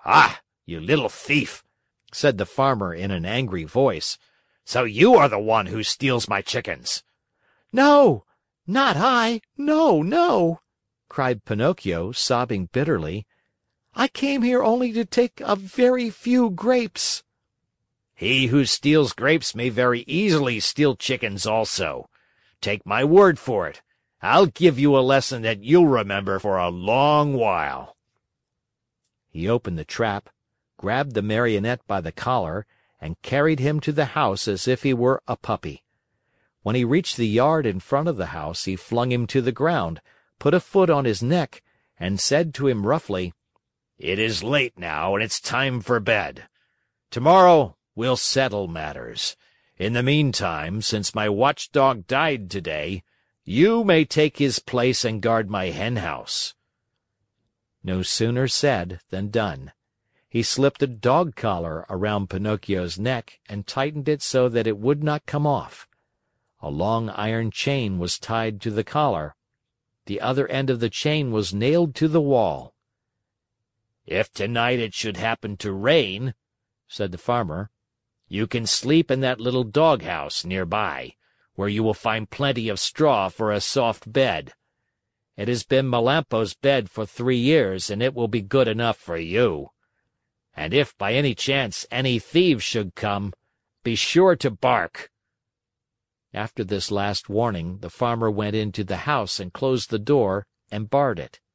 "Ah, you little thief!" said the farmer in an angry voice. "So you are the one who steals my chickens!" "No, not I! No, no!" cried Pinocchio, sobbing bitterly. "I came here only to take a very few grapes." "He who steals grapes may very easily steal chickens also. Take my word for it, I'll give you a lesson that you'll remember for a long while." He opened the trap, grabbed the Marionette by the collar, and carried him to the house as if he were a puppy. When he reached the yard in front of the house, he flung him to the ground, put a foot on his neck, and said to him roughly, "It is late now and it's time for bed. Tomorrow we'll settle matters. In the meantime, since my watchdog died today, you may take his place and guard my henhouse." No sooner said than done. He slipped a dog collar around Pinocchio's neck and tightened it so that it would not come off. A long iron chain was tied to the collar. The other end of the chain was nailed to the wall. "If tonight it should happen to rain," said the farmer, "you can sleep in that little doghouse near by, where you will find plenty of straw for a soft bed. It has been Melampo's bed for 3 years, and it will be good enough for you. And if by any chance any thieves should come, be sure to bark." After this last warning, the farmer went into the house and closed the door and barred it.